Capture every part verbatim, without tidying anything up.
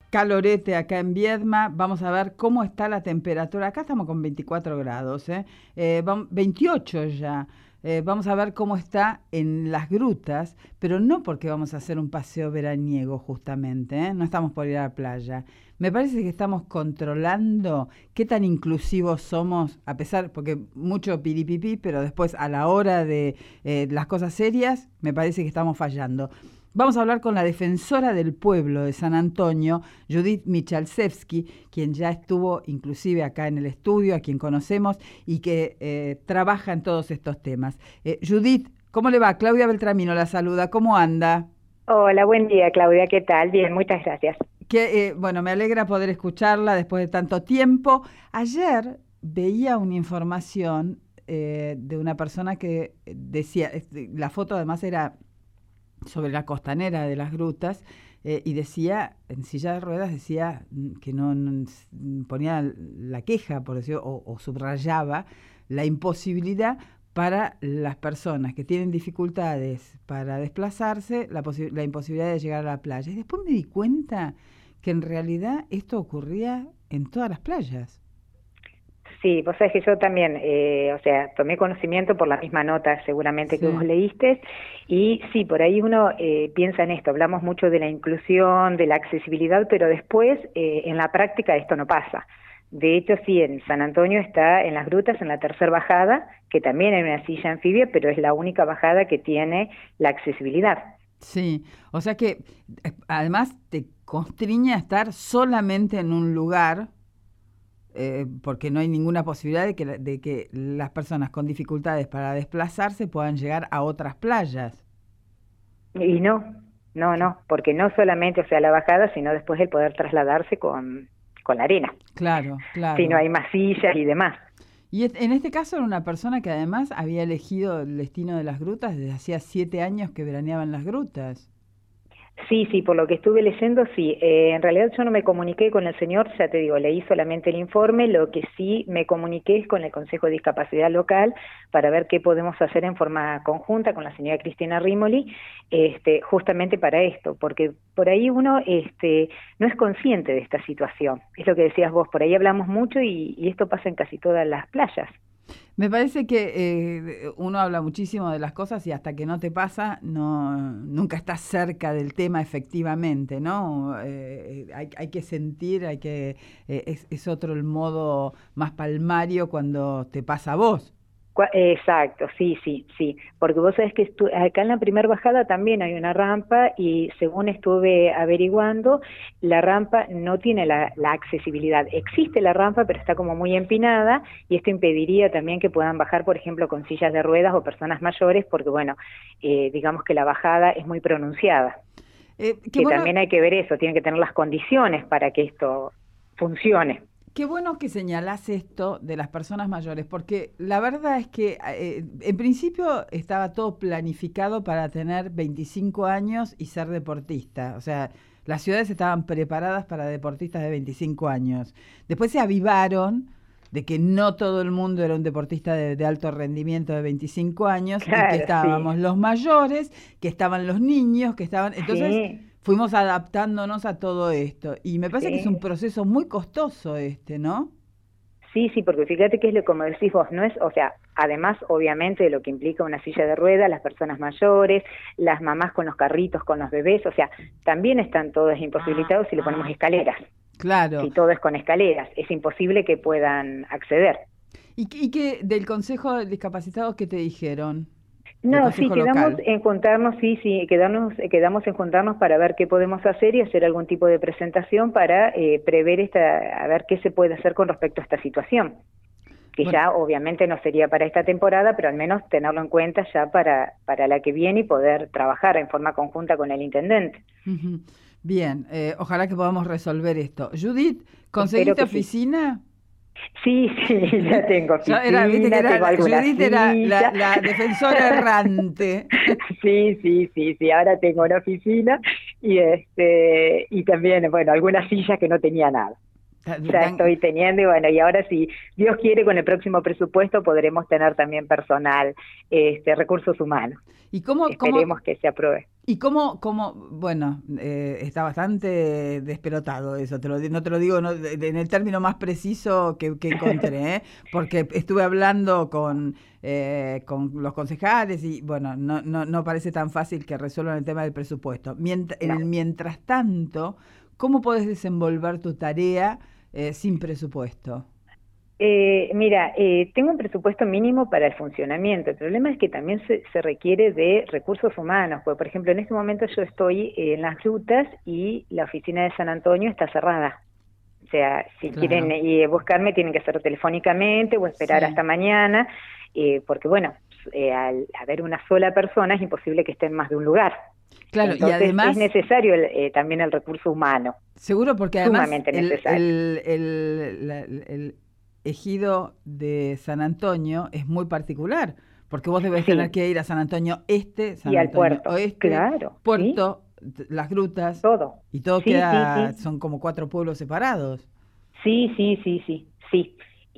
calorete acá en Viedma. Vamos a ver cómo está la temperatura. Acá estamos con veinticuatro grados, ¿eh? Eh, vam- veintiocho ya. Eh, vamos a ver cómo está en las grutas, pero no porque vamos a hacer un paseo veraniego justamente, ¿eh? No estamos por ir a la playa. Me parece que estamos controlando qué tan inclusivos somos, a pesar, porque mucho piripipí, pero después a la hora de eh, las cosas serias, me parece que estamos fallando. Vamos a hablar con la defensora del pueblo de San Antonio, Judith Michalczewski, quien ya estuvo inclusive acá en el estudio, a quien conocemos y que eh, trabaja en todos estos temas. Eh, Judith, ¿cómo le va? Claudia Beltramino la saluda. ¿Cómo anda? Hola, buen día, Claudia. ¿Qué tal? Bien, muchas gracias. Que, eh, bueno, me alegra poder escucharla después de tanto tiempo. Ayer veía una información eh, de una persona que decía, este, la foto además era sobre la costanera de las grutas, eh, y decía, en silla de ruedas, decía mm, que no, no, ponía la queja, por decirlo, o, o subrayaba la imposibilidad para las personas que tienen dificultades para desplazarse, la, posi- la imposibilidad de llegar a la playa. Y después me di cuenta que en realidad esto ocurría en todas las playas. Sí, vos sabés que yo también, eh, o sea, tomé conocimiento por la misma nota seguramente que vos Sí. leíste, y sí, por ahí uno eh, piensa en esto, hablamos mucho de la inclusión, de la accesibilidad, pero después eh, en la práctica esto no pasa. De hecho, sí, en San Antonio está en las grutas, en la tercera bajada, que también hay una silla anfibia, pero es la única bajada que tiene la accesibilidad. Sí, o sea que eh, además te constriña a estar solamente en un lugar, eh, porque no hay ninguna posibilidad de que, la- de que las personas con dificultades para desplazarse puedan llegar a otras playas. Y no, no, Cl- no, porque no solamente, o sea, la bajada, sino después el poder trasladarse con, con la arena. Claro, Si no claro. hay más sillas y demás. Y es- en este caso era una persona que además había elegido el destino de las grutas desde hacía siete años que veraneaba en las grutas. Sí, sí, por lo que estuve leyendo, sí. Eh, en realidad yo no me comuniqué con el señor, ya te digo, leí solamente el informe. Lo que sí me comuniqué es con el Consejo de Discapacidad Local para ver qué podemos hacer en forma conjunta con la señora Cristina Rimoli, este, justamente para esto, porque por ahí uno este, no es consciente de esta situación. Es lo que decías vos, por ahí hablamos mucho y, y esto pasa en casi todas las playas. Me parece que eh, uno habla muchísimo de las cosas y hasta que no te pasa, no, nunca estás cerca del tema efectivamente, ¿no? Eh, eh, hay, hay que sentir, hay que, eh, es, es otro el modo más palmario cuando te pasa a vos. Cua- Exacto, sí, sí, sí, porque vos sabés que estu- acá en la primera bajada también hay una rampa y según estuve averiguando, la rampa no tiene la, la accesibilidad. Existe la rampa, pero está como muy empinada y esto impediría también que puedan bajar, por ejemplo, con sillas de ruedas o personas mayores, porque bueno, eh, digamos que la bajada es muy pronunciada, Eh, qué que bueno, también hay que ver eso, tienen que tener las condiciones para que esto funcione. Qué bueno que señalás esto de las personas mayores, porque la verdad es que eh, en principio estaba todo planificado para tener veinticinco años y ser deportista. O sea, las ciudades estaban preparadas para deportistas de veinticinco años. Después se avivaron de que no todo el mundo era un deportista de, de alto rendimiento de veinticinco años y que Claro, sí, estábamos los mayores, que estaban los niños, que estaban... Entonces sí, fuimos adaptándonos a todo esto. Y me parece que es un sí. proceso muy costoso este, ¿no? Sí, sí, porque fíjate que es lo como decís vos, no es, o sea, además obviamente de lo que implica una silla de ruedas, las personas mayores, las mamás con los carritos, con los bebés, o sea, también están todos imposibilitados si le ponemos escaleras, Claro. si todo es con escaleras, es imposible que puedan acceder. ¿Y, qué- y qué del Consejo de Discapacitados qué te dijeron? Del No, sí, Consejo quedamos Local. en juntarnos, sí, sí, quedarnos, eh, quedamos en juntarnos para ver qué podemos hacer y hacer algún tipo de presentación para eh, prever esta, a ver qué se puede hacer con respecto a esta situación, que Bueno, ya obviamente no sería para esta temporada, pero al menos tenerlo en cuenta ya para, para la que viene y poder trabajar en forma conjunta con el intendente. ujú. Bien, eh, ojalá que podamos resolver esto. Judith, Espero ¿conseguiste que sí. oficina? Sí, sí, ya tengo Ya era, viste que oficina, era, tengo la- alguna Judith era la, silla. la defensora errante. Sí, sí, sí, sí, ahora tengo una oficina y este y también, bueno, algunas sillas que no tenía nada. ya estoy teniendo, y bueno, y ahora si Dios quiere, con el próximo presupuesto podremos tener también personal, este, recursos humanos. ¿Y cómo, Esperemos cómo, que se apruebe. y cómo, cómo bueno, eh, está bastante despelotado eso, te lo, no te lo digo no, de, de, en el término más preciso que, que encontré, ¿eh? Porque estuve hablando con, eh, con los concejales y bueno, no, no, no parece tan fácil que resuelvan el tema del presupuesto. Mient en No. el mientras tanto, ¿cómo podés desenvolver tu tarea eh, sin presupuesto? Eh, mira, eh, tengo un presupuesto mínimo para el funcionamiento. El problema es que también se, se requiere de recursos humanos, porque por ejemplo en este momento yo estoy en las rutas y la oficina de San Antonio está cerrada. O sea, si Claro. quieren eh, buscarme tienen que hacerlo telefónicamente o esperar Sí. hasta mañana, eh, porque bueno, eh, al haber una sola persona es imposible que esté en más de un lugar. Claro, Entonces y además es necesario el, eh, también el recurso humano. seguro, porque además Sumamente el, necesario. el, el, la- el ejido de San Antonio es muy particular, porque vos debes Sí. tener que ir a San Antonio Este, San Y al Antonio puerto, Oeste, claro, ¿sí? Puerto, t- las grutas, Todo. y todo Sí, queda, sí, sí. son como cuatro pueblos separados. Sí, sí, sí, sí, sí.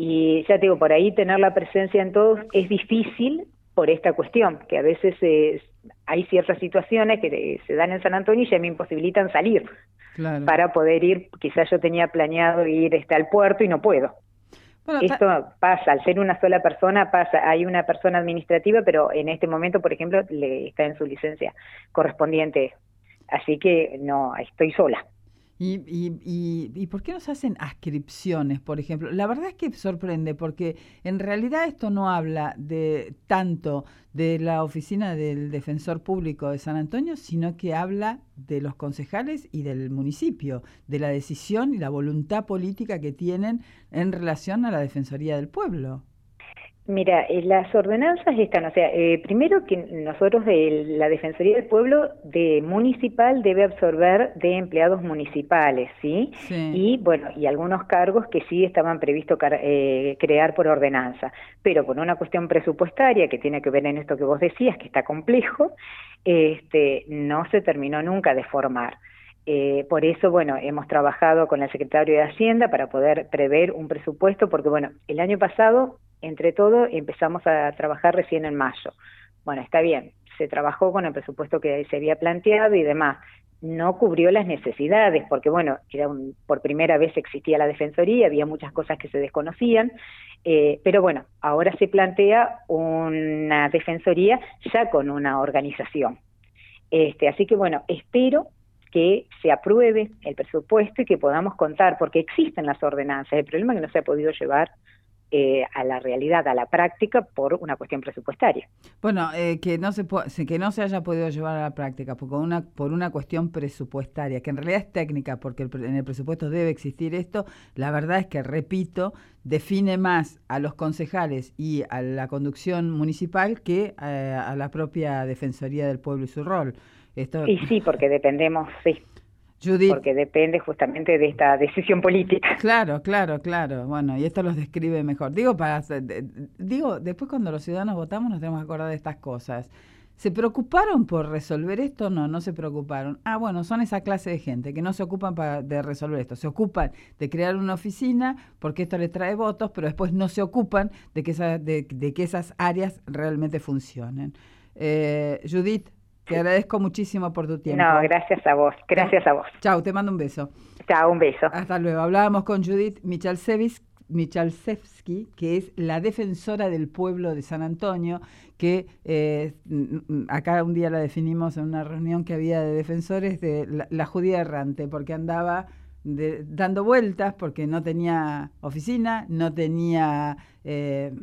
Y ya te digo, por ahí tener la presencia en todos es difícil por esta cuestión, que a veces eh, hay ciertas situaciones que eh, se dan en San Antonio y ya me imposibilitan salir Claro. para poder ir. Quizás yo tenía planeado ir este, al puerto y no puedo. Bueno, Esto pasa, al ser una sola persona pasa, hay una persona administrativa, pero en este momento, por ejemplo, le está en su licencia correspondiente, así que no, estoy sola. ¿Y, y, y, ¿Y por qué no se hacen ascripciones, por ejemplo? La verdad es que sorprende, porque en realidad esto no habla de tanto de la oficina del Defensor Público de San Antonio, sino que habla de los concejales y del municipio, de la decisión y la voluntad política que tienen en relación a la Defensoría del Pueblo. Mira, eh, las ordenanzas están, o sea, eh, primero que nosotros de la Defensoría del Pueblo de municipal debe absorber de empleados municipales, ¿sí? Sí. Y bueno, y algunos cargos que sí estaban previstos eh, crear por ordenanza, pero por una cuestión presupuestaria que tiene que ver en esto que vos decías, que está complejo, este, no se terminó nunca de formar. Eh, por eso, bueno, hemos trabajado con el secretario de Hacienda para poder prever un presupuesto, porque bueno, el año pasado, entre todo, empezamos a trabajar recién en mayo. Bueno, está bien, se trabajó con el presupuesto que se había planteado y demás. No cubrió las necesidades, porque bueno, era un, por primera vez existía la Defensoría, había muchas cosas que se desconocían, eh, pero bueno, ahora se plantea una Defensoría ya con una organización. Este, así que bueno, espero que se apruebe el presupuesto y que podamos contar, porque existen las ordenanzas. El problema es que no se ha podido llevar eh, a la realidad, a la práctica, por una cuestión presupuestaria. Bueno, eh, que no se que no se haya podido llevar a la práctica por una por una cuestión presupuestaria, que en realidad es técnica, porque el, en el presupuesto debe existir esto. La verdad es que, repito, define más a los concejales y a la conducción municipal que eh, a la propia Defensoría del Pueblo y su rol. Esto... Y sí, porque dependemos, sí. Judith, porque depende justamente de esta decisión política. Claro, claro, claro. Bueno, y esto los describe mejor. Digo, para digo, después cuando los ciudadanos votamos nos tenemos que acordar de estas cosas. ¿Se preocuparon por resolver esto? No, no se preocuparon. Ah, bueno, son esa clase de gente que no se ocupan para, de resolver esto. Se ocupan de crear una oficina porque esto les trae votos, pero después no se ocupan de que, esa, de, de que esas áreas realmente funcionen. Eh, Judith, te agradezco muchísimo por tu tiempo. No, gracias a vos, gracias a vos. Chau, te mando un beso. Chao, un beso. Hasta luego. Hablábamos con Judith Michalczewski, que es la defensora del pueblo de San Antonio, que eh, acá un día la definimos en una reunión que había de defensores de la, la judía errante, porque andaba de, dando vueltas, porque no tenía oficina, no tenía eh,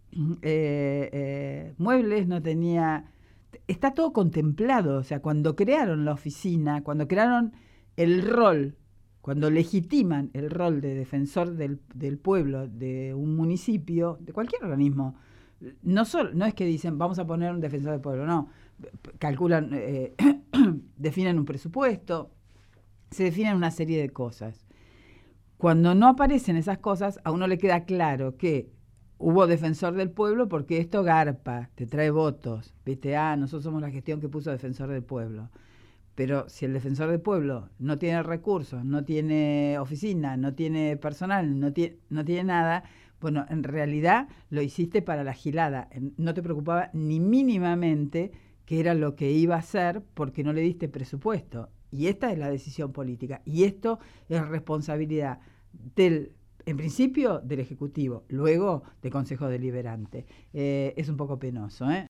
eh, eh, muebles, no tenía... Está todo contemplado, o sea, cuando crearon la oficina, cuando crearon el rol, cuando legitiman el rol de defensor del, del pueblo, de un municipio, de cualquier organismo, no solo, no es que dicen vamos a poner un defensor del pueblo, no, calculan, eh, definen un presupuesto, se definen una serie de cosas. Cuando no aparecen esas cosas, a uno le queda claro que hubo defensor del pueblo porque esto garpa, te trae votos, viste, ah, nosotros somos la gestión que puso defensor del pueblo. Pero si el defensor del pueblo no tiene recursos, no tiene oficina, no tiene personal, no tiene, no tiene nada, bueno, en realidad lo hiciste para la gilada. No te preocupaba ni mínimamente qué era lo que iba a hacer porque no le diste presupuesto. Y esta es la decisión política. Y esto es responsabilidad del, en principio, del Ejecutivo, luego del Consejo Deliberante. Eh, es un poco penoso, ¿eh?